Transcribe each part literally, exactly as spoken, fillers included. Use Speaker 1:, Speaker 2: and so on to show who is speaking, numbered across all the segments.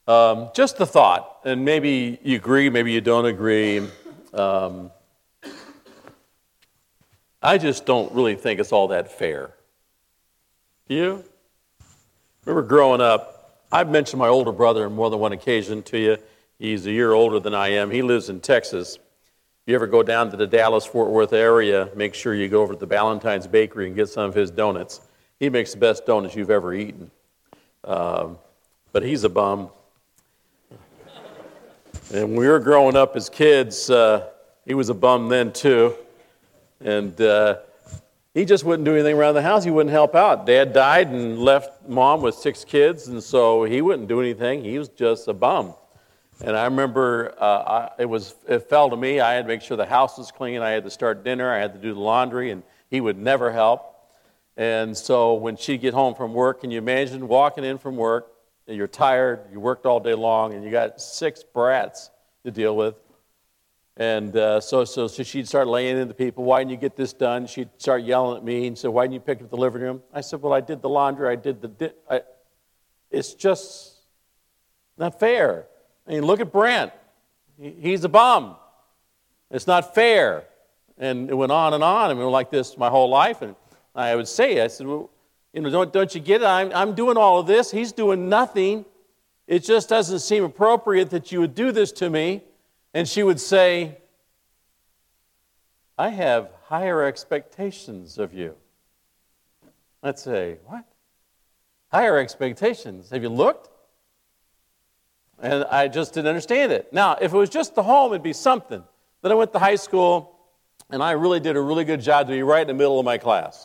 Speaker 1: Um, just the thought, and maybe you agree, maybe you don't agree. Um, I just don't really think it's all that fair. You? Remember growing up, I've mentioned my older brother on more than one occasion to you. He's a year older than I am. He lives in Texas. If you ever go down to the Dallas-Fort Worth area, make sure you go over to the Ballantyne's Bakery and get some of his donuts. He makes the best donuts you've ever eaten. Um, but he's a bum. And when we were growing up as kids, uh, he was a bum then too. And uh, he just wouldn't do anything around the house. He wouldn't help out. Dad died and left Mom with six kids, and so he wouldn't do anything. He was just a bum. And I remember uh, I, it was it fell to me. I had to make sure the house was clean. I had to start dinner. I had to do the laundry, and he would never help. And so when she'd get home from work, can you imagine walking in from work, and you're tired, you worked all day long, and you got six brats to deal with. And uh, so, so so she'd start laying into people, why didn't you get this done? She'd start yelling at me and say, why didn't you pick up the living room? I said, well, I did the laundry, I did the... Di- I, it's just not fair. I mean, look at Brent. He, he's a bum. It's not fair. And it went on and on. I mean, like this my whole life. And I would say, I said, well, you know, don't, don't you get it? I'm, I'm doing all of this. He's doing nothing. It just doesn't seem appropriate that you would do this to me. And she would say, I have higher expectations of you. I'd say, what? Higher expectations? Have you looked? And I just didn't understand it. Now, if it was just the home, it'd be something. Then I went to high school, and I really did a really good job to be right in the middle of my class.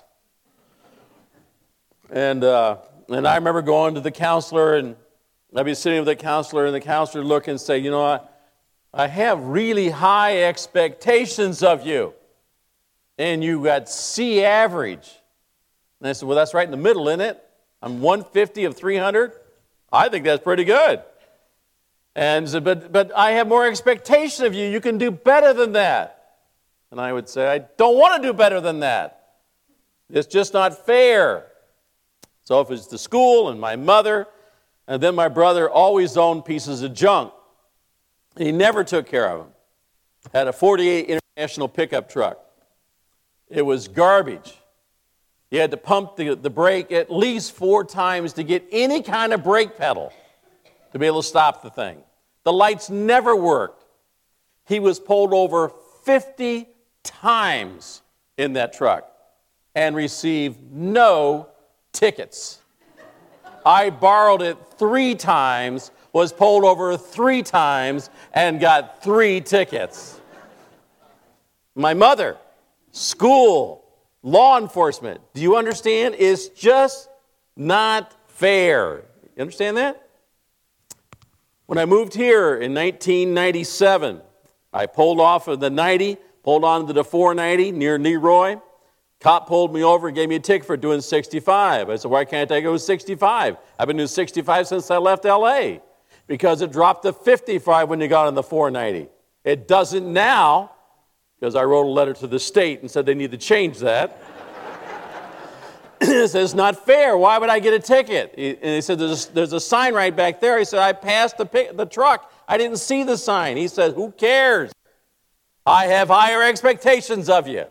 Speaker 1: And uh, and I remember going to the counselor, and I'd be sitting with the counselor, and the counselor would look and say, you know, I, I have really high expectations of you. And you got C average. And I said, well, that's right in the middle, isn't it? I'm one fifty of three hundred. I think that's pretty good. And said, but, but I have more expectation of you. You can do better than that. And I would say, I don't want to do better than that. It's just not fair. So if it's the school and my mother, and then my brother always owned pieces of junk. He never took care of them. Had a forty-eight International pickup truck. It was garbage. You had to pump the, the brake at least four times to get any kind of brake pedal to be able to stop the thing. The lights never worked. He was pulled over fifty times in that truck and received no tickets. I borrowed it three times, was pulled over three times, and got three tickets. My mother, school, law enforcement, do you understand? It's just not fair. You understand that? When I moved here in nineteen ninety-seven, I pulled off of the ninety, pulled onto the four ninety near Leroy. Cop pulled me over and gave me a ticket for doing sixty-five. I said, why can't I go sixty-five? I've been doing sixty-five since I left L A because it dropped to fifty-five when you got on the four ninety. It doesn't now because I wrote a letter to the state and said they need to change that. It says, it's not fair. Why would I get a ticket? And he said, there's a, there's a sign right back there. He said, I passed the, pick, the truck. I didn't see the sign. He said, who cares? I have higher expectations of you.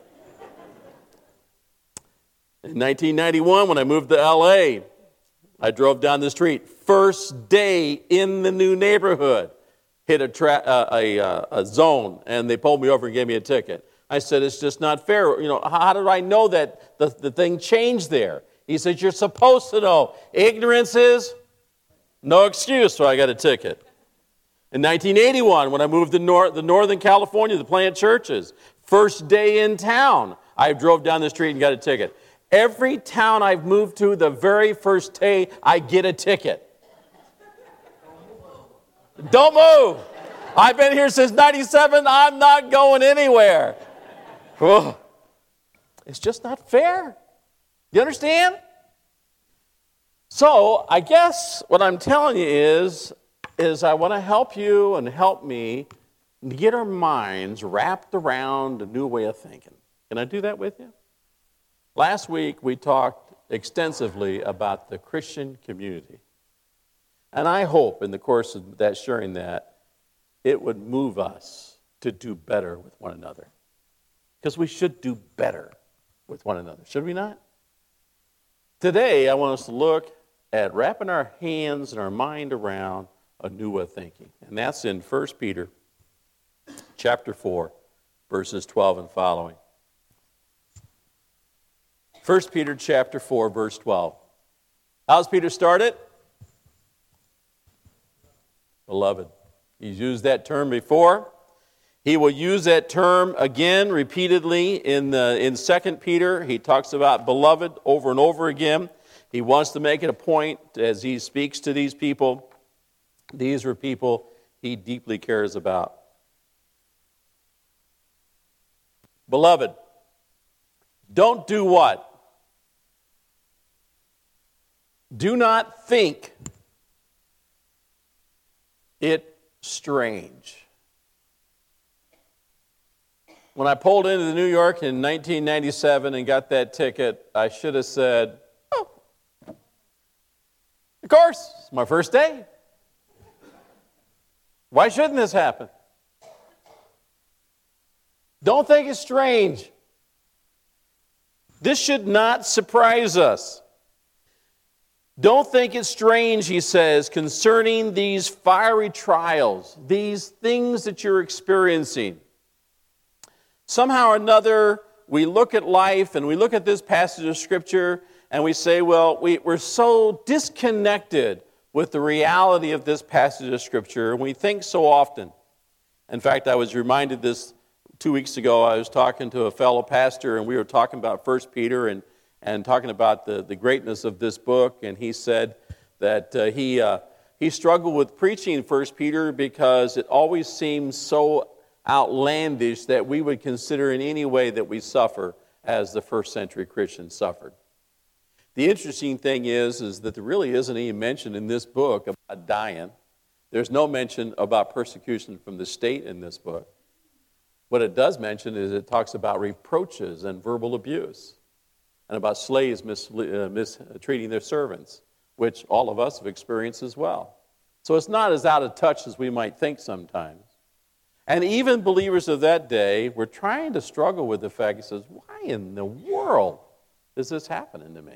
Speaker 1: In nineteen ninety-one, when I moved to L A, I drove down the street. First day in the new neighborhood, hit a, tra- uh, a, uh, a zone, and they pulled me over and gave me a ticket. I said, it's just not fair. You know, how, how did I know that the, the thing changed there? He said, you're supposed to know. Ignorance is no excuse, so I got a ticket. In nineteen eighty-one, when I moved to nor- the Northern California, the plant churches, first day in town, I drove down the street and got a ticket. Every town I've moved to, the very first day, I get a ticket. Don't move. I've been here since ninety-seven. I'm not going anywhere. Whoa. It's just not fair. You understand? So I guess what I'm telling you is, is I want to help you and help me get our minds wrapped around a new way of thinking. Can I do that with you? Last week we talked extensively about the Christian community. And I hope in the course of that sharing that, it would move us to do better with one another. Because we should do better with one another, should we not? Today, I want us to look at wrapping our hands and our mind around a new way of thinking. And that's in First Peter chapter four, verses twelve and following. First Peter chapter four, verse twelve. How's Peter started? Beloved. He's used that term before. He will use that term again repeatedly in the, in Second Peter. He talks about beloved over and over again. He wants to make it a point as he speaks to these people. These are people he deeply cares about. Beloved, don't do what? Do not think it strange. When I pulled into New York in nineteen ninety-seven and got that ticket, I should have said, oh, of course, it's my first day. Why shouldn't this happen? Don't think it's strange. This should not surprise us. Don't think it's strange, he says, concerning these fiery trials, these things that you're experiencing. Somehow or another, we look at life and we look at this passage of Scripture and we say, well, we, we're so disconnected with the reality of this passage of Scripture, and we think so often. In fact, I was reminded this two weeks ago. I was talking to a fellow pastor, and we were talking about First Peter and, and talking about the, the greatness of this book, and he said that uh, he, uh, he struggled with preaching First Peter because it always seems so outlandish that we would consider in any way that we suffer as the first century Christians suffered. The interesting thing is, is that there really isn't any mention in this book about dying. There's no mention about persecution from the state in this book. What it does mention is it talks about reproaches and verbal abuse and about slaves mis- uh, mistreating their servants, which all of us have experienced as well. So it's not as out of touch as we might think sometimes. And even believers of that day were trying to struggle with the fact, he says, why in the world is this happening to me?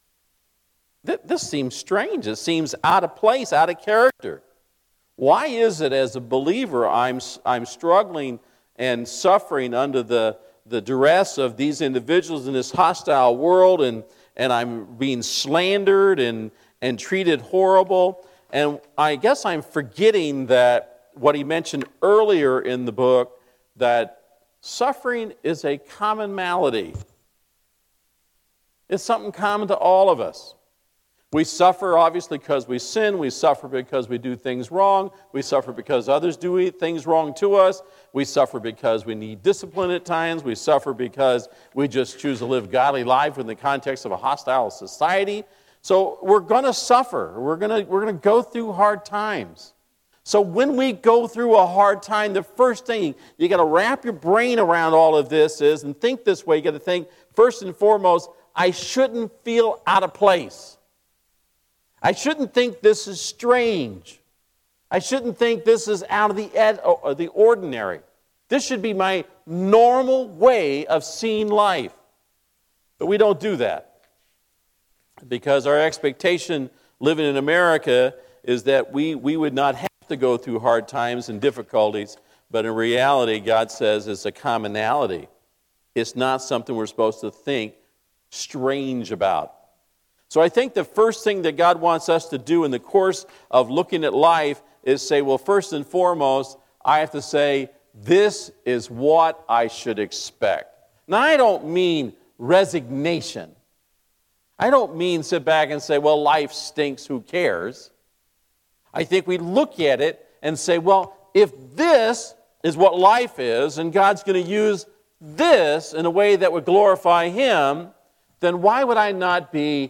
Speaker 1: This seems strange. It seems out of place, out of character. Why is it as a believer I'm, I'm struggling and suffering under the, the duress of these individuals in this hostile world, and, and I'm being slandered and, and treated horrible? And I guess I'm forgetting that what he mentioned earlier in the book, that suffering is a common malady. It's something common to all of us. We suffer, obviously, because we sin. We suffer because we do things wrong. We suffer because others do things wrong to us. We suffer because we need discipline at times. We suffer because we just choose to live godly life in the context of a hostile society. So we're going to suffer. We're going to, we're going to go through hard times. So when we go through a hard time, the first thing you got to wrap your brain around all of this is, and think this way, you got to think, first and foremost, I shouldn't feel out of place. I shouldn't think this is strange. I shouldn't think this is out of the, ed- or the ordinary. This should be my normal way of seeing life. But we don't do that, because our expectation living in America is that we, we would not have to go through hard times and difficulties, but in reality, God says it's a commonality. It's not something we're supposed to think strange about. So I think the first thing that God wants us to do in the course of looking at life is say, well, first and foremost, I have to say, this is what I should expect. Now, I don't mean resignation. I don't mean sit back and say, well, life stinks, who cares? I think we look at it and say, well, if this is what life is, and God's going to use this in a way that would glorify Him, then why would I not be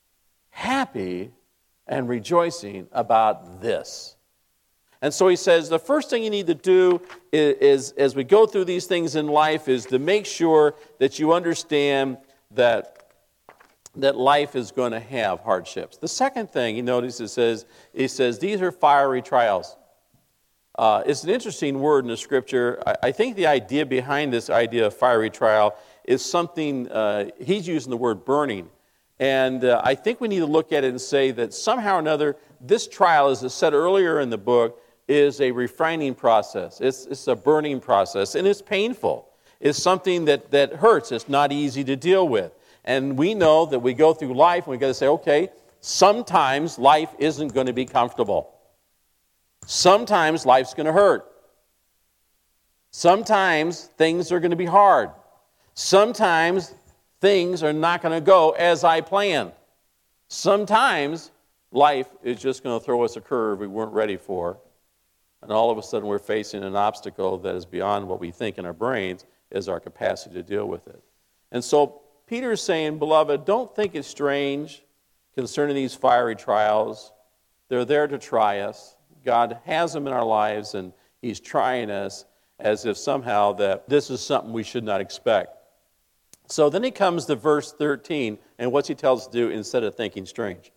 Speaker 1: happy and rejoicing about this? And so he says the first thing you need to do is, is, as we go through these things in life, is to make sure that you understand that that life is going to have hardships. The second thing he notices says, he says, these are fiery trials. Uh, it's an interesting word in the Scripture. I, I think the idea behind this idea of fiery trial is something, uh, he's using the word burning. And uh, I think we need to look at it and say that somehow or another, this trial, as it said earlier in the book, is a refining process. It's, it's a burning process, and it's painful. It's something that, that hurts. It's not easy to deal with. And we know that we go through life, and we've got to say, okay, sometimes life isn't going to be comfortable. Sometimes life's going to hurt. Sometimes things are going to be hard. Sometimes things are not going to go as I planned. Sometimes life is just going to throw us a curve we weren't ready for. And all of a sudden we're facing an obstacle that is beyond what we think in our brains is our capacity to deal with it. And so Peter is saying, beloved, don't think it's strange concerning these fiery trials. They're there to try us. God has them in our lives, and he's trying us as if somehow that this is something we should not expect. So then he comes to verse thirteen, and what's he tells us to do instead of thinking strange?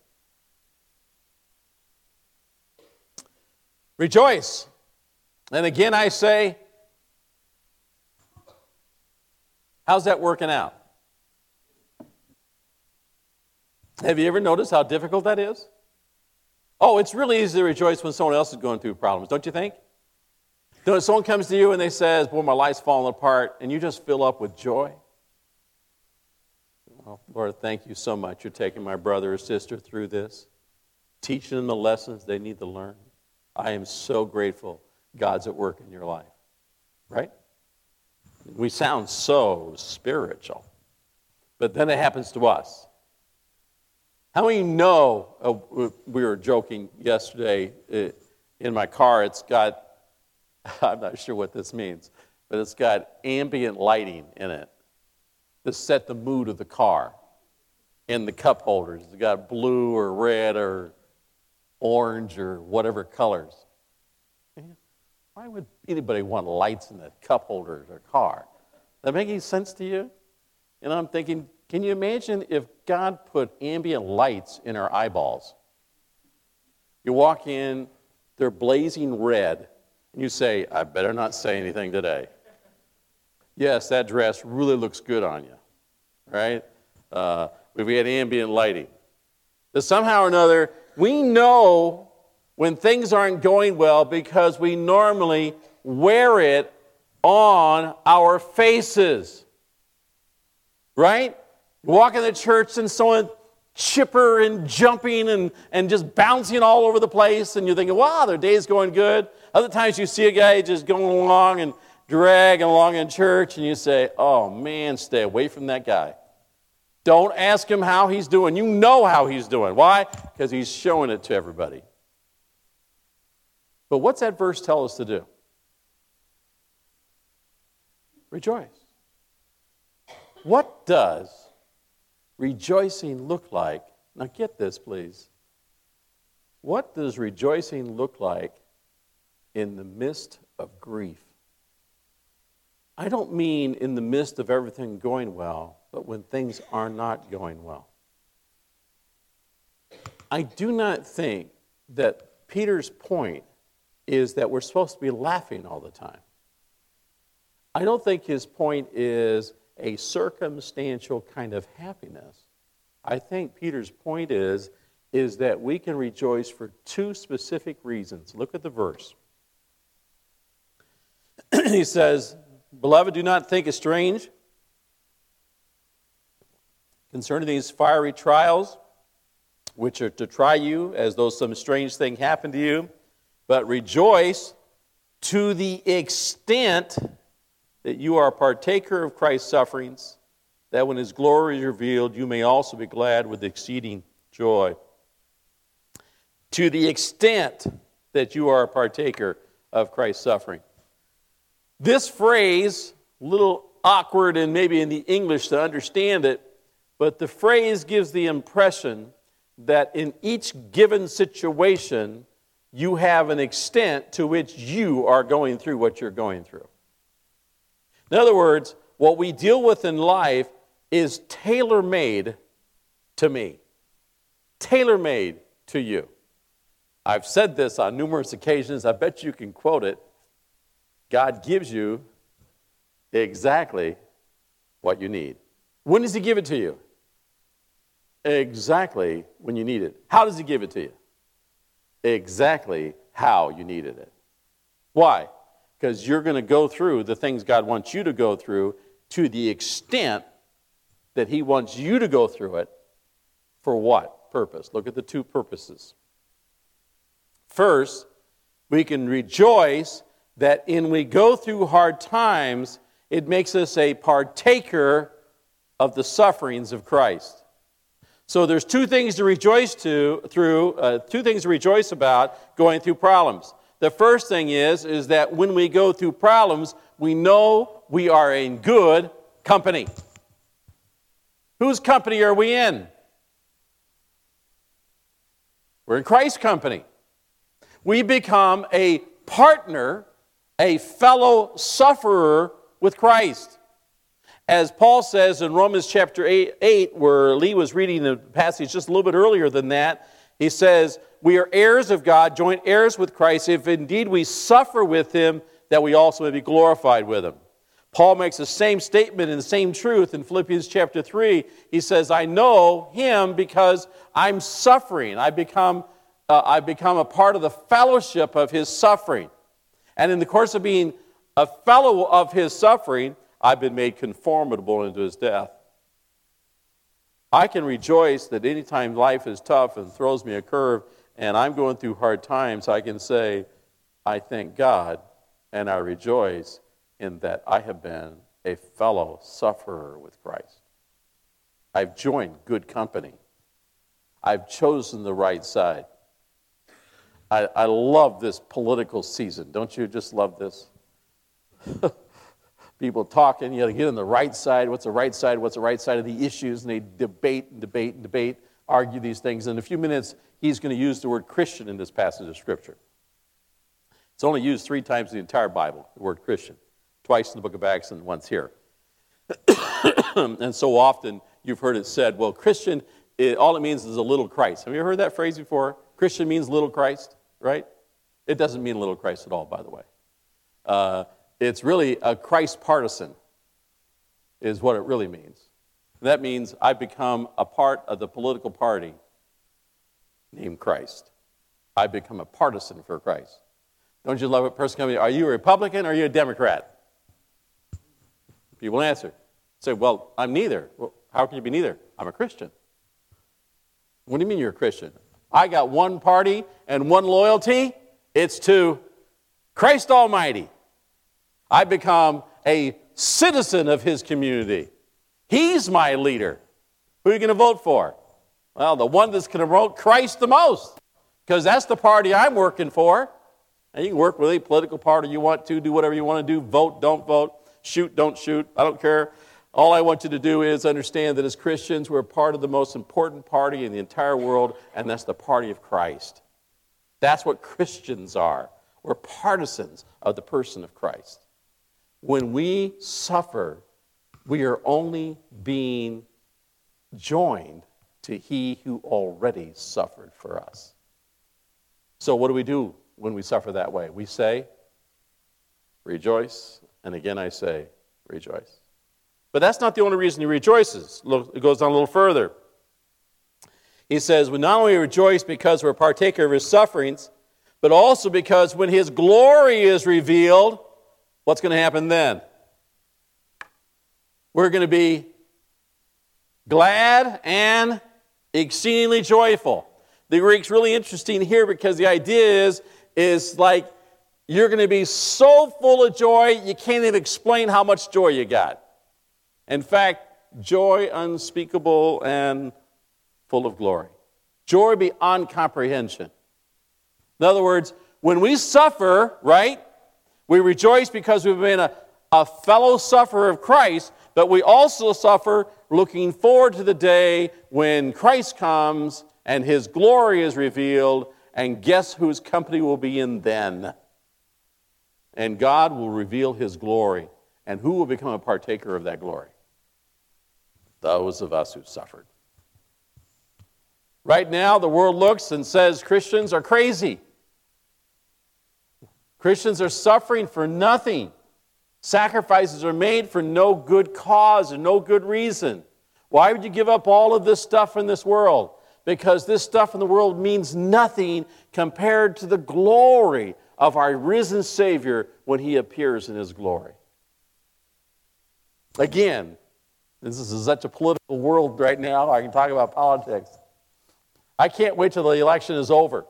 Speaker 1: Rejoice. And again I say, how's that working out? Have you ever noticed how difficult that is? Oh, it's really easy to rejoice when someone else is going through problems, don't you think? When someone comes to you and they says, boy, my life's falling apart, and you just fill up with joy. Well, Lord, thank you so much. You're taking my brother or sister through this, teaching them the lessons they need to learn. I am so grateful God's at work in your life, right? We sound so spiritual, but then it happens to us. How many know, uh, we were joking yesterday uh, in my car, it's got, I'm not sure what this means, but it's got ambient lighting in it to set the mood of the car in the cup holders. It's got blue or red or orange or whatever colors. Why would anybody want lights in the cup holders of their car? Does that make any sense to you? And I'm thinking, can you imagine if God put ambient lights in our eyeballs? You walk in, they're blazing red, and you say, I better not say anything today. Yes, that dress really looks good on you, right? Uh, if we had ambient lighting. But somehow or another, we know when things aren't going well because we normally wear it on our faces, right? You walk in the church and someone chipper and jumping and, and just bouncing all over the place, and you're thinking, wow, their day's going good. Other times you see a guy just going along and dragging along in church, and you say, oh man, stay away from that guy. Don't ask him how he's doing. You know how he's doing. Why? Because he's showing it to everybody. But what's that verse tell us to do? Rejoice. What does rejoicing look like? Now get this, please. What does rejoicing look like in the midst of grief? I don't mean in the midst of everything going well, but when things are not going well. I do not think that Peter's point is that we're supposed to be laughing all the time. I don't think his point is a circumstantial kind of happiness. I think Peter's point is, is that we can rejoice for two specific reasons. Look at the verse. He says, beloved, do not think it strange concerning these fiery trials, which are to try you as though some strange thing happened to you, but rejoice to the extent that you are a partaker of Christ's sufferings, that when his glory is revealed, you may also be glad with exceeding joy. To the extent that you are a partaker of Christ's suffering. This phrase, a little awkward and maybe in the English to understand it, but the phrase gives the impression that in each given situation, you have an extent to which you are going through what you're going through. In other words, what we deal with in life is tailor-made to me, tailor-made to you. I've said this on numerous occasions. I bet you can quote it. God gives you exactly what you need. When does he give it to you? Exactly when you need it. How does he give it to you? Exactly how you needed it. Why? Because you're going to go through the things God wants you to go through to the extent that he wants you to go through it. For what purpose? Look at the two purposes. First, we can rejoice that in we go through hard times, it makes us a partaker of the sufferings of Christ. So there's two things to rejoice to through, uh, two things to rejoice about going through problems. The first thing is, is that when we go through problems, we know we are in good company. Whose company are we in? We're in Christ's company. We become a partner, a fellow sufferer with Christ. As Paul says in Romans chapter eight, eight, where Lee was reading the passage just a little bit earlier than that, he says, we are heirs of God, joint heirs with Christ, if indeed we suffer with him, that we also may be glorified with him. Paul makes the same statement and the same truth in Philippians chapter three. He says, I know him because I'm suffering. I become, uh, I become a part of the fellowship of his suffering. And in the course of being a fellow of his suffering, I've been made conformable into his death. I can rejoice that anytime life is tough and throws me a curve and I'm going through hard times, I can say, I thank God and I rejoice in that I have been a fellow sufferer with Christ. I've joined good company. I've chosen the right side. I, I love this political season. Don't you just love this? People talking, you got to get on the right side. What's the right side? What's the right side of the issues? And they debate and debate and debate, argue these things. In a few minutes, he's going to use the word Christian in this passage of Scripture. It's only used three times in the entire Bible, the word Christian. Twice in the book of Acts and once here. And so often you've heard it said, well, Christian, it, all it means is a little Christ. Have you ever heard that phrase before? Christian means little Christ, right? It doesn't mean little Christ at all, by the way. Uh, it's really a Christ partisan is what it really means. And that means I become a part of the political party named Christ. I become a partisan for Christ. Don't you love it? Person coming, are you a Republican or are you a Democrat? People answer. Say, well, I'm neither. Well, how can you be neither? I'm a Christian. What do you mean you're a Christian? I got one party and one loyalty. It's to Christ Almighty. I become a citizen of his community. He's my leader. Who are you going to vote for? Well, the one that's going to promote Christ the most, because that's the party I'm working for. And you can work with any political party you want to, do whatever you want to do, vote, don't vote, shoot, don't shoot, I don't care. All I want you to do is understand that as Christians, we're part of the most important party in the entire world, and that's the party of Christ. That's what Christians are. We're partisans of the person of Christ. When we suffer, we are only being joined to he who already suffered for us. So what do we do when we suffer that way? We say, rejoice. And again I say, rejoice. But that's not the only reason he rejoices. It goes on a little further. He says, we not only rejoice because we're a partaker of his sufferings, but also because when his glory is revealed, what's going to happen then? We're going to be glad and exceedingly joyful. The Greek's really interesting here because the idea is, is like you're going to be so full of joy, you can't even explain how much joy you got. In fact, joy unspeakable and full of glory. Joy beyond comprehension. In other words, when we suffer, right, we rejoice because we've been a, a fellow sufferer of Christ, but we also suffer looking forward to the day when Christ comes and his glory is revealed, and guess whose company we'll be in then? And God will reveal his glory, and who will become a partaker of that glory? Those of us who suffered. Right now, the world looks and says Christians are crazy. Christians are suffering for nothing. Sacrifices are made for no good cause and no good reason. Why would you give up all of this stuff in this world? Because this stuff in the world means nothing compared to the glory of our risen Savior when He appears in His glory. Again, this is such a political world right now. I can talk about politics. I can't wait till the election is over.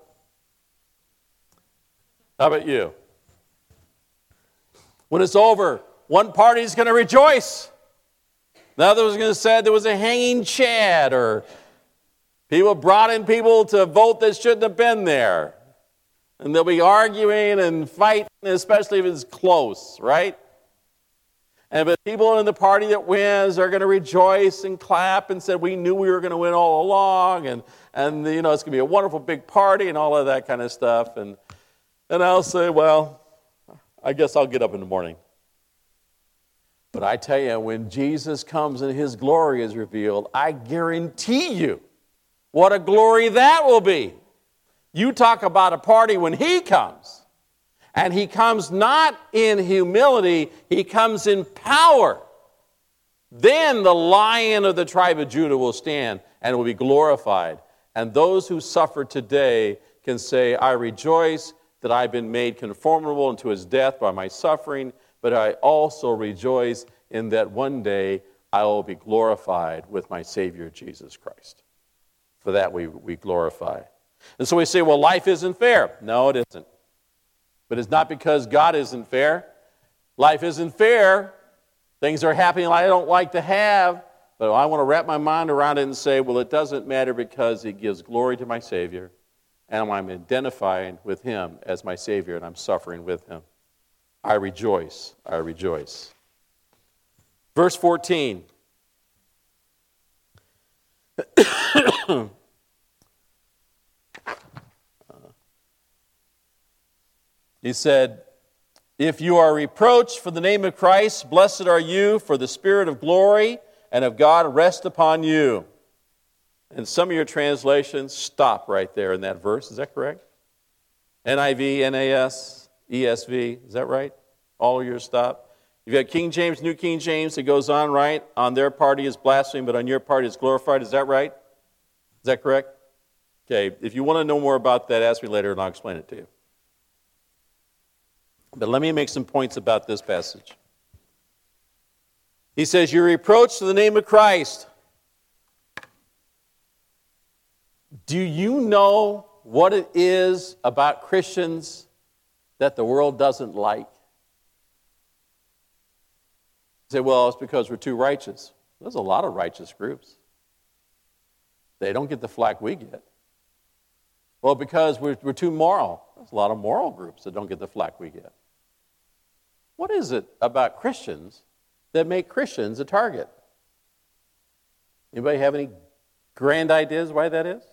Speaker 1: How about you? When it's over, one party is going to rejoice. The other was going to say there was a hanging Chad, or people brought in people to vote that shouldn't have been there. And they'll be arguing and fighting, especially if it's close, right? And but people in the party that wins are going to rejoice and clap and say, we knew we were going to win all along, and, and you know, it's going to be a wonderful big party and all of that kind of stuff. And, and I'll say, well, I guess I'll get up in the morning. But I tell you, when Jesus comes and His glory is revealed, I guarantee you what a glory that will be. You talk about a party when He comes. And He comes not in humility, He comes in power. Then the Lion of the tribe of Judah will stand and will be glorified. And those who suffer today can say, I rejoice that I've been made conformable unto His death by my suffering, but I also rejoice in that one day I will be glorified with my Savior Jesus Christ. For that we, we glorify. And so we say, well, life isn't fair. No, it isn't. But it's not because God isn't fair. Life isn't fair. Things are happening I don't like to have, but I want to wrap my mind around it and say, well, it doesn't matter because it gives glory to my Savior, and I'm identifying with Him as my Savior, and I'm suffering with Him. I rejoice. I rejoice. Verse fourteen. He said, if you are reproached for the name of Christ, blessed are you, for the Spirit of glory and of God rest upon you. And some of your translations stop right there in that verse. Is that correct? N I V, N A S, E S V. Is that right? All of yours stop. You've got King James, New King James. It goes on, right? On their part is blasphemed, but on your part is glorified. Is that right? Is that correct? Okay. If you want to know more about that, ask me later and I'll explain it to you. But let me make some points about this passage. He says, you're reproached to the name of Christ. Do you know what it is about Christians that the world doesn't like? You say, well, it's because we're too righteous. There's a lot of righteous groups. They don't get the flack we get. Well, because we're, we're too moral. There's a lot of moral groups that don't get the flack we get. What is it about Christians that make Christians a target? Anybody have any grand ideas why that is?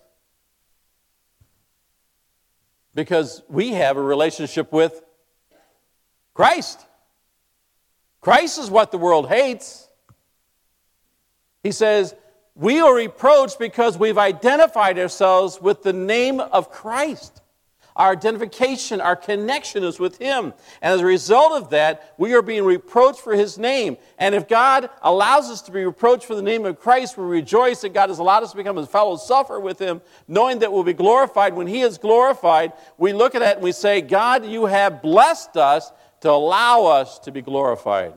Speaker 1: Because we have a relationship with Christ. Christ is what the world hates. He says, we are reproached because we've identified ourselves with the name of Christ. Our identification, our connection is with Him. And as a result of that, we are being reproached for His name. And if God allows us to be reproached for the name of Christ, we rejoice that God has allowed us to become His fellow sufferer with Him, knowing that we'll be glorified. When He is glorified, we look at that and we say, God, you have blessed us to allow us to be glorified.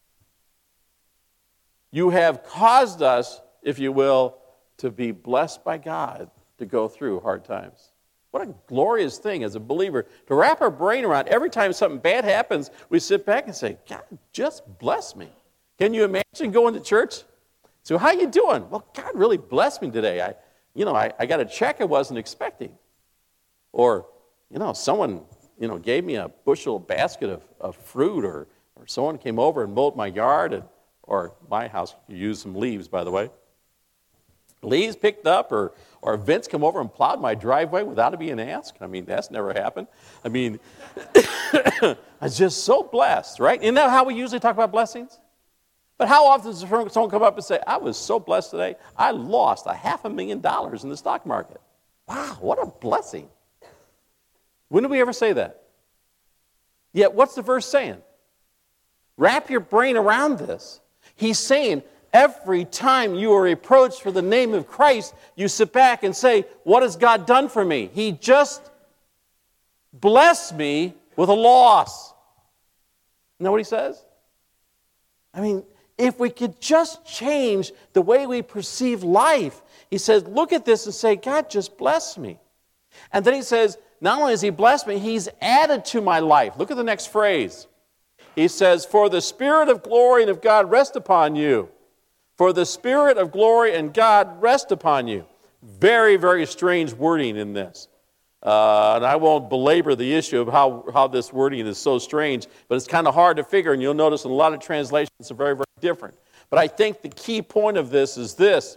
Speaker 1: You have caused us, if you will, to be blessed by God to go through hard times. What a glorious thing as a believer to wrap our brain around. Every time something bad happens, we sit back and say, God, just bless me. Can you imagine going to church? So how you doing? Well, God really blessed me today. I, you know, I, I got a check I wasn't expecting. Or, you know, someone, you know, gave me a bushel basket of, of fruit, or, or someone came over and mowed my yard, and, or my house, you use some leaves, by the way. Leaves picked up, or or Vince come over and plowed my driveway without it being asked. I mean, that's never happened. I mean, I was just so blessed, right? Isn't that how we usually talk about blessings? But how often does someone come up and say, I was so blessed today, I lost a half a million dollars in the stock market. Wow, what a blessing. When do we ever say that? Yet, what's the verse saying? Wrap your brain around this. He's saying, every time you are reproached for the name of Christ, you sit back and say, what has God done for me? He just blessed me with a loss. You know what he says? I mean, if we could just change the way we perceive life, he says, look at this and say, God just blessed me. And then he says, not only has he blessed me, he's added to my life. Look at the next phrase. He says, for the Spirit of glory and of God rest upon you. For the Spirit of glory and God rest upon you. Very, very strange wording in this. Uh, and I won't belabor the issue of how, how this wording is so strange, but it's kind of hard to figure, and you'll notice in a lot of translations it's very, very different. But I think the key point of this is this.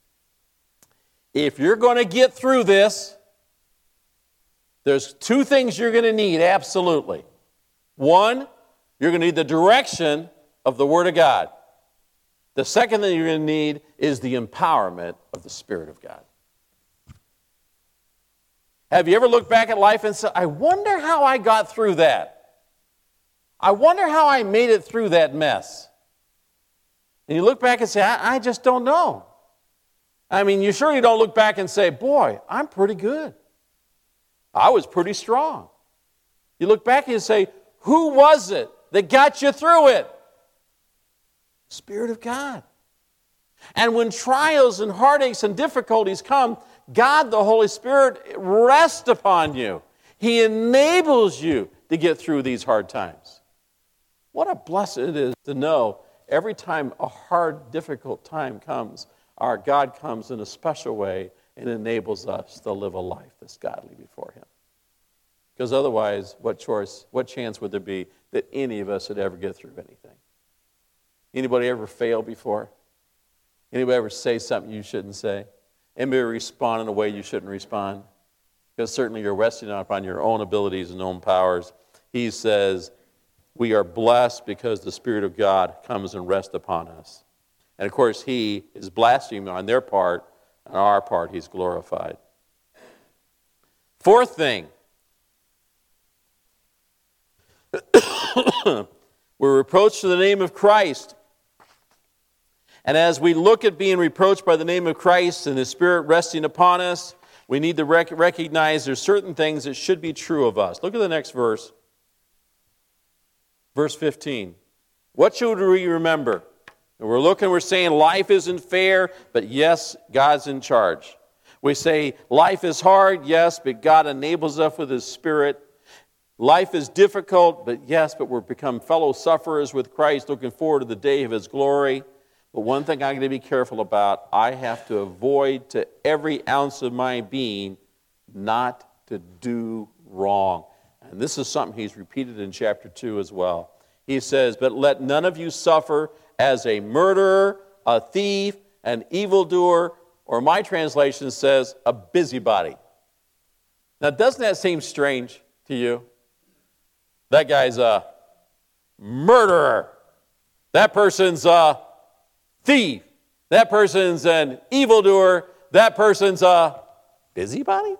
Speaker 1: If you're going to get through this, there's two things you're going to need, absolutely. One, you're going to need the direction of the Word of God. The second thing you're going to need is the empowerment of the Spirit of God. Have you ever looked back at life and said, I wonder how I got through that? I wonder how I made it through that mess. And you look back and say, I, I just don't know. I mean, you sure you don't look back and say, boy, I'm pretty good. I was pretty strong. You look back and you say, who was it that got you through it? Spirit of God. And when trials and heartaches and difficulties come, God, the Holy Spirit, rests upon you. He enables you to get through these hard times. What a blessing it is to know every time a hard, difficult time comes, our God comes in a special way and enables us to live a life that's godly before Him. Because otherwise, what choice, what chance would there be that any of us would ever get through anything? Anybody ever fail before? Anybody ever say something you shouldn't say? Anybody respond in a way you shouldn't respond? Because certainly you're resting upon your own abilities and own powers. He says, we are blessed because the Spirit of God comes and rests upon us. And of course, He is blaspheming on their part. On our part, He's glorified. Fourth thing. We're reproached for the name of Christ. And as we look at being reproached by the name of Christ and His Spirit resting upon us, we need to rec- recognize there's certain things that should be true of us. Look at the next verse. Verse fifteen. What should we remember? And we're looking, we're saying life isn't fair, but yes, God's in charge. We say life is hard, yes, but God enables us with His Spirit. Life is difficult, but yes, but we're become fellow sufferers with Christ, looking forward to the day of His glory. But one thing I'm going to be careful about, I have to avoid to every ounce of my being not to do wrong. And this is something He's repeated in chapter two as well. He says, but let none of you suffer as a murderer, a thief, an evildoer, or my translation says, a busybody. Now, doesn't that seem strange to you? That guy's a murderer. That person's a thief. That person's an evildoer. That person's a busybody?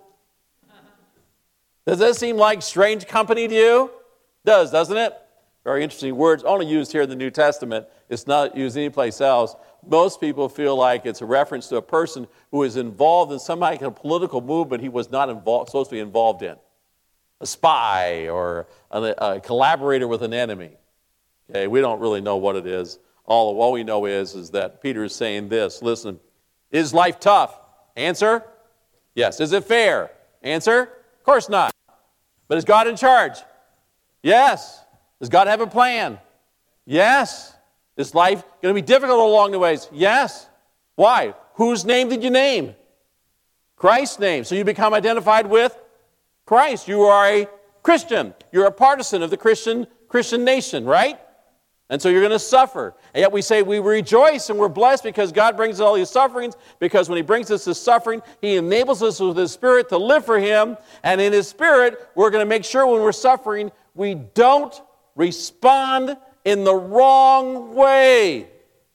Speaker 1: Does that seem like strange company to you? It does, doesn't it? Very interesting words, only used here in the New Testament. It's not used anyplace else. Most people feel like it's a reference to a person who is involved in some kind of political movement he was not involved, supposed to be involved in. A spy or a, a collaborator with an enemy. Okay, we don't really know what it is. All, all we know is, is that Peter is saying this. Listen, is life tough? Answer, yes. Is it fair? Answer, of course not. But is God in charge? Yes. Does God have a plan? Yes. Is life going to be difficult along the ways? Yes. Why? Whose name did you name? Christ's name. So you become identified with Christ. You are a Christian. You're a partisan of the Christian, Christian nation, right? And so you're going to suffer. And yet we say we rejoice and we're blessed because God brings us all these sufferings, because when He brings us this suffering, He enables us with His Spirit to live for Him. And in His Spirit, we're going to make sure when we're suffering, we don't respond in the wrong way.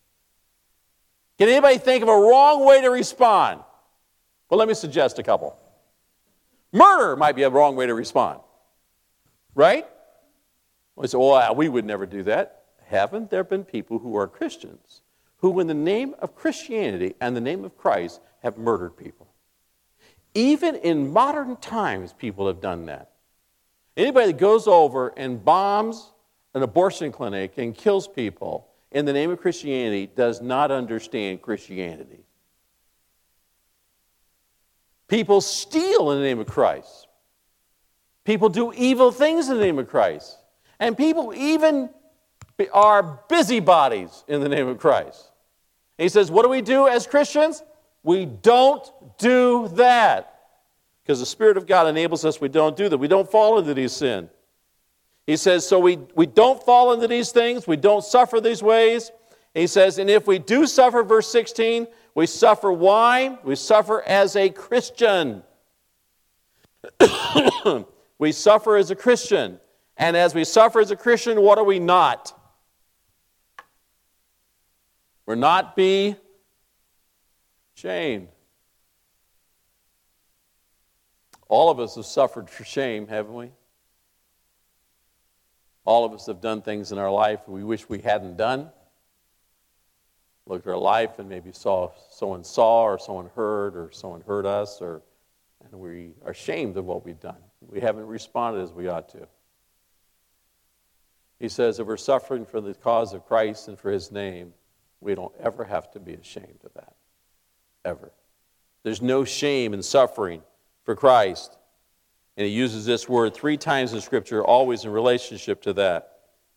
Speaker 1: Can anybody think of a wrong way to respond? Well, let me suggest a couple. Murder might be a wrong way to respond. Right? We say, well, we would never do that. Haven't there been people who are Christians who, in the name of Christianity and the name of Christ, have murdered people? Even in modern times, people have done that. Anybody that goes over and bombs an abortion clinic and kills people in the name of Christianity does not understand Christianity. People steal in the name of Christ. People do evil things in the name of Christ. And people even are busybodies in the name of Christ. And he says, what do we do as Christians? We don't do that. Because the Spirit of God enables us, we don't do that. We don't fall into these sins. He says, so we, we don't fall into these things. We don't suffer these ways. And he says, and if we do suffer, verse sixteen, we suffer why? We suffer as a Christian. We suffer as a Christian. And as we suffer as a Christian, what are we not? We're not be ashamed. All of us have suffered for shame, haven't we? All of us have done things in our life we wish we hadn't done. Looked at our life and maybe saw someone saw or someone heard or someone heard us, or and we are ashamed of what we've done. We haven't responded as we ought to. He says if we're suffering for the cause of Christ and for His name, we don't ever have to be ashamed of that. Ever. There's no shame in suffering for Christ. And he uses this word three times in Scripture, always in relationship to that.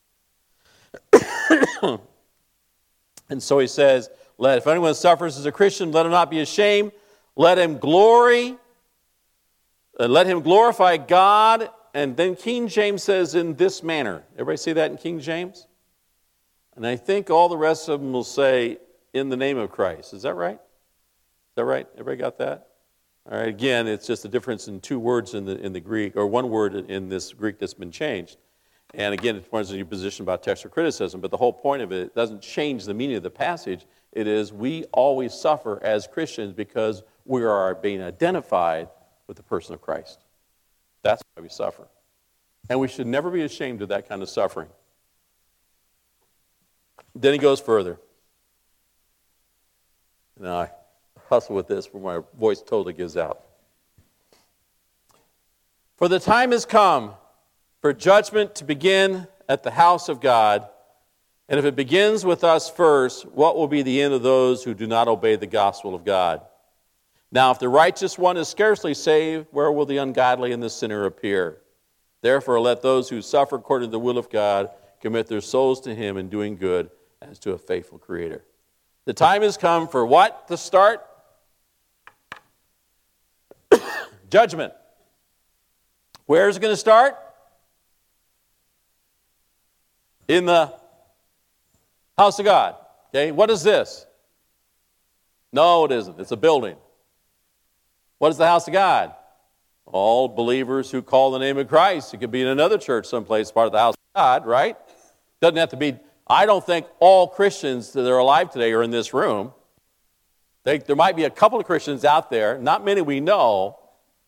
Speaker 1: And so he says, let, if anyone suffers as a Christian, let him not be ashamed. Let him glory. Uh, let him glorify God. And then King James says, in this manner. Everybody see that in King James? And I think all the rest of them will say, in the name of Christ. Is that right? Is that right? Everybody got that? All right, again, it's just a difference in two words in the in the Greek, or one word in this Greek that's been changed. And again, it depends on your position about textual criticism, but the whole point of it, it doesn't change the meaning of the passage. It is we always suffer as Christians because we are being identified with the person of Christ. That's why we suffer. And we should never be ashamed of that kind of suffering. Then he goes further. Now, I hustle with this before my voice totally gives out. For the time has come for judgment to begin at the house of God. And if it begins with us first, what will be the end of those who do not obey the gospel of God? Now, if the righteous one is scarcely saved, where will the ungodly and the sinner appear? Therefore, let those who suffer according to the will of God commit their souls to Him in doing good as to a faithful Creator. The time has come for what to start? Judgment. Where is it going to start? In the house of God. Okay, what is this? No, it isn't. It's a building. What is the house of God? All believers who call the name of Christ. It could be in another church someplace, part of the house of God, right? Doesn't have to be. I don't think all Christians that are alive today are in this room. They, there might be a couple of Christians out there, not many we know.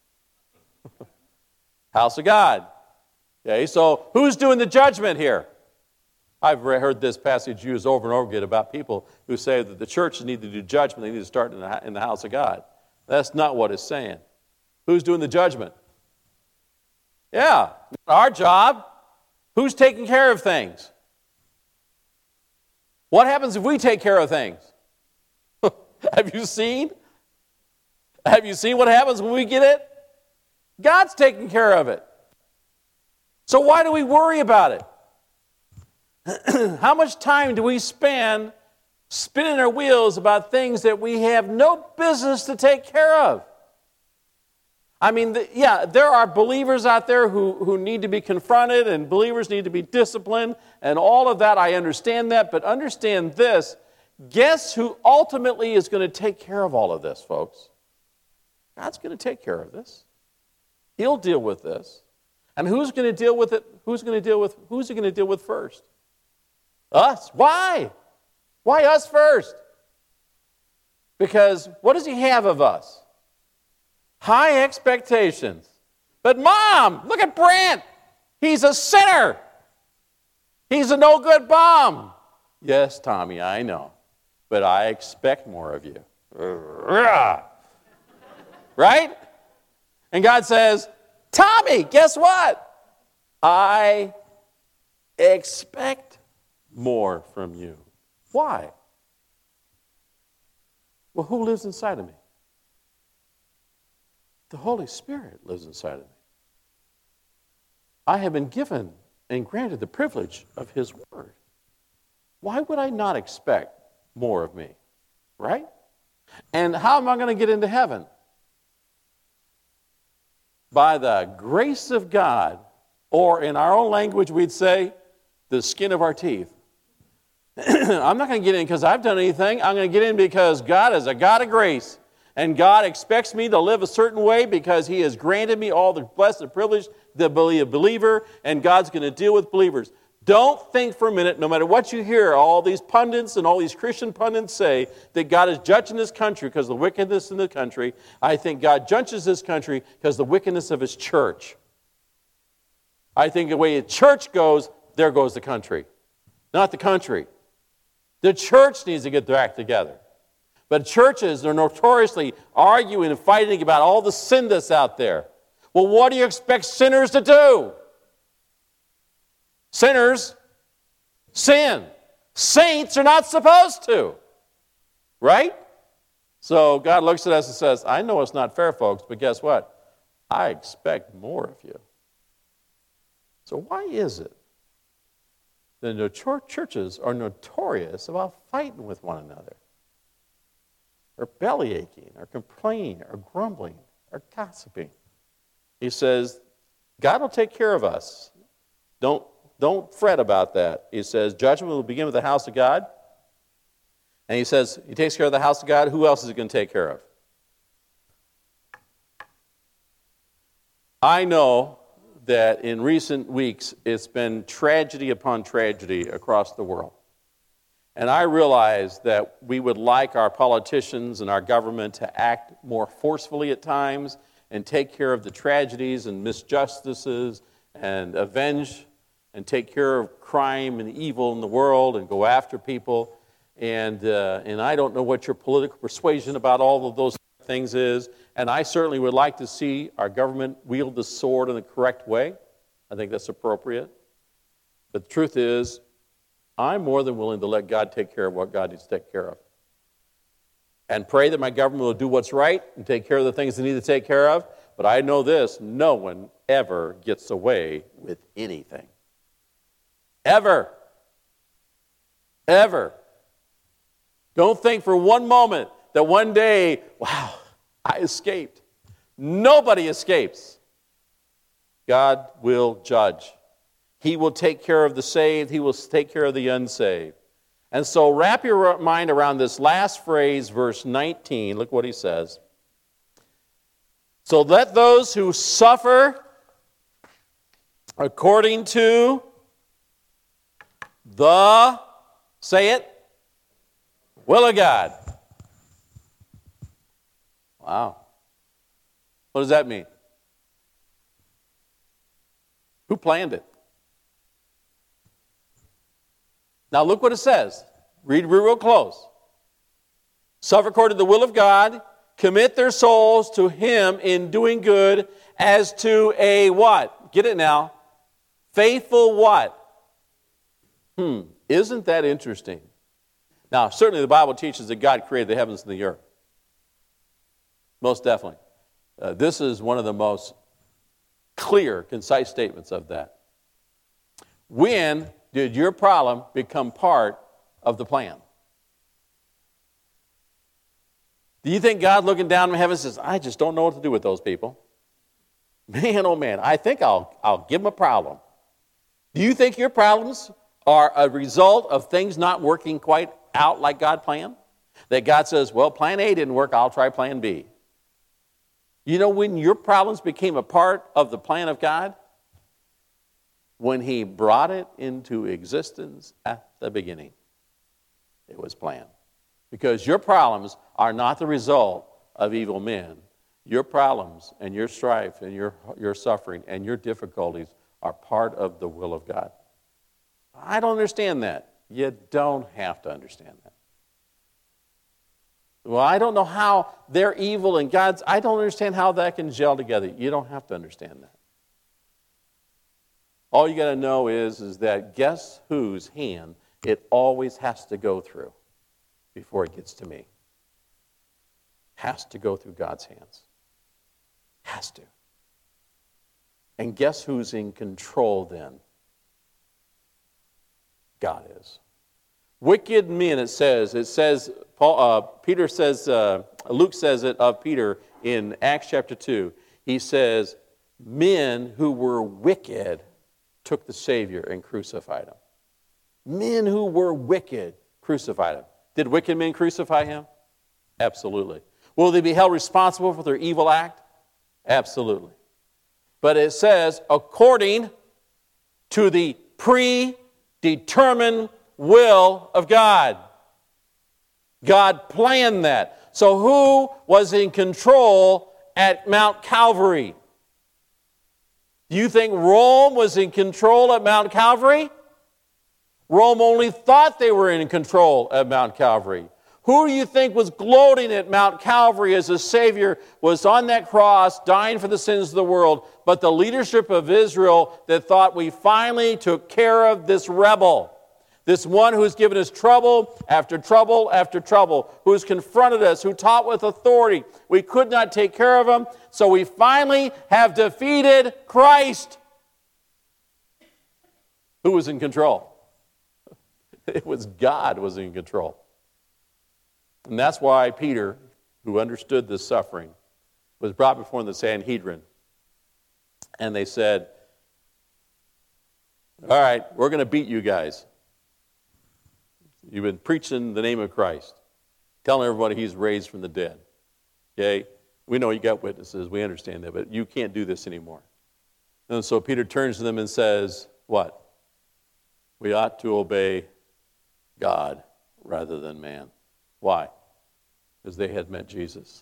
Speaker 1: House of God. Okay, so who's doing the judgment here? I've heard this passage used over and over again about people who say that the churches need to do judgment. They need to start in the, in the house of God. That's not what it's saying. Who's doing the judgment? Yeah, our job. Who's taking care of things? What happens if we take care of things? Have you seen? Have you seen what happens when we get it? God's taking care of it. So why do we worry about it? How much time do we spend spinning our wheels about things that we have no business to take care of? I mean, the, yeah, there are believers out there who, who need to be confronted, and believers need to be disciplined, and all of that, I understand that, but understand this, guess who ultimately is going to take care of all of this, folks? God's going to take care of this. He'll deal with this. And who's going to deal with it? Who's going to deal with, who's he going to deal with first? Us. Why? Why us first? Because what does he have of us? High expectations. But Mom, look at Brent. He's a sinner. He's a no good bum. Yes, Tommy, I know. But I expect more of you. Right? And God says, Tommy, guess what? I expect more from you. Why? Well, who lives inside of me? The Holy Spirit lives inside of me. I have been given and granted the privilege of His Word. Why would I not expect more of me? Right? And how am I going to get into heaven? By the grace of God, or in our own language we'd say, the skin of our teeth. I'm not going to get in because I've done anything. I'm going to get in because God is a God of grace. And God expects me to live a certain way because He has granted me all the blessed privilege to be a believer, and God's going to deal with believers. Don't think for a minute, no matter what you hear, all these pundits and all these Christian pundits say that God is judging this country because of the wickedness in the country. I think God judges this country because of the wickedness of His church. I think the way the church goes, there goes the country. Not the country. The church needs to get their act together. But churches are notoriously arguing and fighting about all the sin that's out there. Well, what do you expect sinners to do? Sinners sin. Saints are not supposed to. Right? So God looks at us and says, I know it's not fair, folks, but guess what? I expect more of you. So why is it that the churches are notorious about fighting with one another? Or belly aching, or complaining, or grumbling, or gossiping. He says, God will take care of us. Don't, don't fret about that. He says, judgment will begin with the house of God. And he says, He takes care of the house of God. Who else is He going to take care of? I know that in recent weeks, it's been tragedy upon tragedy across the world. And I realize that we would like our politicians and our government to act more forcefully at times and take care of the tragedies and misjustices and avenge and take care of crime and evil in the world and go after people. And, uh, and I don't know what your political persuasion about all of those things is. And I certainly would like to see our government wield the sword in the correct way. I think that's appropriate. But the truth is, I'm more than willing to let God take care of what God needs to take care of. And pray that my government will do what's right and take care of the things they need to take care of. But I know this, no one ever gets away with anything. Ever. Ever. Don't think for one moment that one day, wow, I escaped. Nobody escapes. God will judge. He will take care of the saved. He will take care of the unsaved. And so wrap your mind around this last phrase, verse nineteen. Look what he says. So let those who suffer according to the, say it, will of God. Wow. What does that mean? Who planned it? Now look what it says. Read real close. Suffer according to the will of God, commit their souls to Him in doing good as to a what? Get it now. Faithful what? Hmm. Isn't that interesting? Now, certainly the Bible teaches that God created the heavens and the earth. Most definitely. Uh, this is one of the most clear, concise statements of that. When did your problem become part of the plan? Do you think God looking down from heaven says, I just don't know what to do with those people? Man, oh man, I think I'll, I'll give them a problem. Do you think your problems are a result of things not working quite out like God planned? That God says, well, plan A didn't work, I'll try plan B. You know when your problems became a part of the plan of God? When He brought it into existence at the beginning. It was planned. Because your problems are not the result of evil men. Your problems and your strife and your, your suffering and your difficulties are part of the will of God. I don't understand that. You don't have to understand that. Well, I don't know how they're evil and God's, I don't understand how that can gel together. You don't have to understand that. All you got to know is, is that guess whose hand it always has to go through before it gets to me. Has to go through God's hands. Has to. And guess who's in control then? God is. Wicked men, it says, it says, Paul, uh, Peter says, uh, Luke says it of Peter in Acts chapter two. He says, men who were wicked took the Savior and crucified him. Men who were wicked crucified him. Did wicked men crucify him? Absolutely. Will they be held responsible for their evil act? Absolutely. But it says, according to the predetermined will of God. God planned that. So who was in control at Mount Calvary? Do you think Rome was in control at Mount Calvary? Rome only thought they were in control at Mount Calvary. Who do you think was gloating at Mount Calvary as the Savior was on that cross, dying for the sins of the world, but the leadership of Israel that thought we finally took care of this rebel, this one who's given us trouble after trouble after trouble, who's confronted us, who taught with authority. We could not take care of him, so we finally have defeated Christ. Who was in control? It was God was in control. And that's why Peter, who understood this suffering, was brought before the Sanhedrin. And they said, all right, we're going to beat you guys. You've been preaching the name of Christ, telling everybody he's raised from the dead. Okay? We know you got witnesses. We understand that, but you can't do this anymore. And so Peter turns to them and says, what? We ought to obey God rather than man. Why? Because they had met Jesus.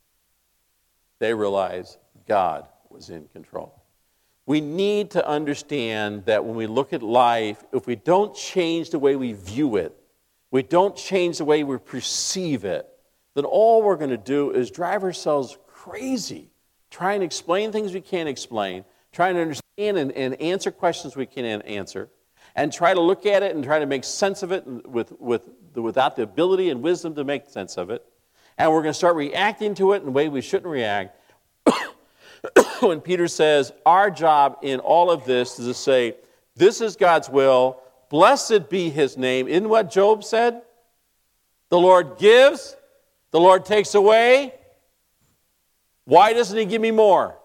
Speaker 1: They realized God was in control. We need to understand that when we look at life, if we don't change the way we view it, we don't change the way we perceive it, then all we're going to do is drive ourselves crazy, trying to explain things we can't explain, trying to understand and, and answer questions we can't answer, and try to look at it and try to make sense of it with, with, without the ability and wisdom to make sense of it. And we're going to start reacting to it in a way we shouldn't react. When Peter says, our job in all of this is to say, this is God's will, blessed be his name. Isn't what Job said? The Lord gives, the Lord takes away. Why doesn't he give me more?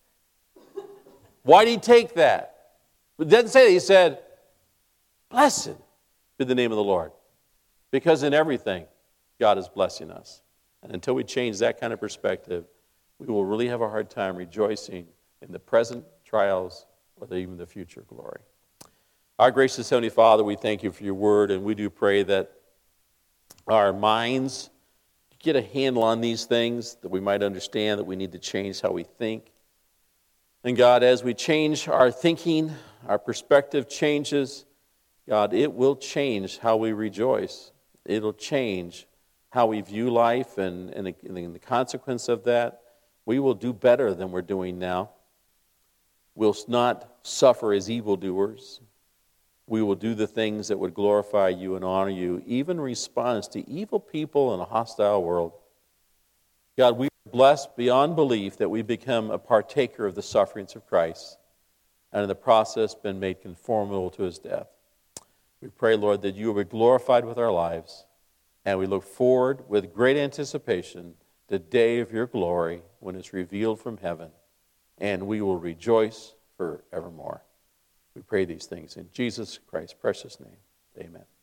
Speaker 1: Why did he take that? It doesn't say that. He said, blessed be the name of the Lord. Because in everything, God is blessing us. And until we change that kind of perspective, we will really have a hard time rejoicing in the present trials or even the future glory. Our gracious Heavenly Father, we thank you for your word, and we do pray that our minds get a handle on these things, that we might understand that we need to change how we think. And God, as we change our thinking, our perspective changes, God, it will change how we rejoice. It'll change how we view life, and, and, and the consequence of that, we will do better than we're doing now. We'll not suffer as evildoers. We will do the things that would glorify you and honor you, even in response to evil people in a hostile world. God, we are blessed beyond belief that we become a partaker of the sufferings of Christ, and in the process been made conformable to his death. We pray, Lord, that you will be glorified with our lives, and we look forward with great anticipation the day of your glory when it's revealed from heaven, and we will rejoice forevermore. We pray these things in Jesus Christ's precious name. Amen.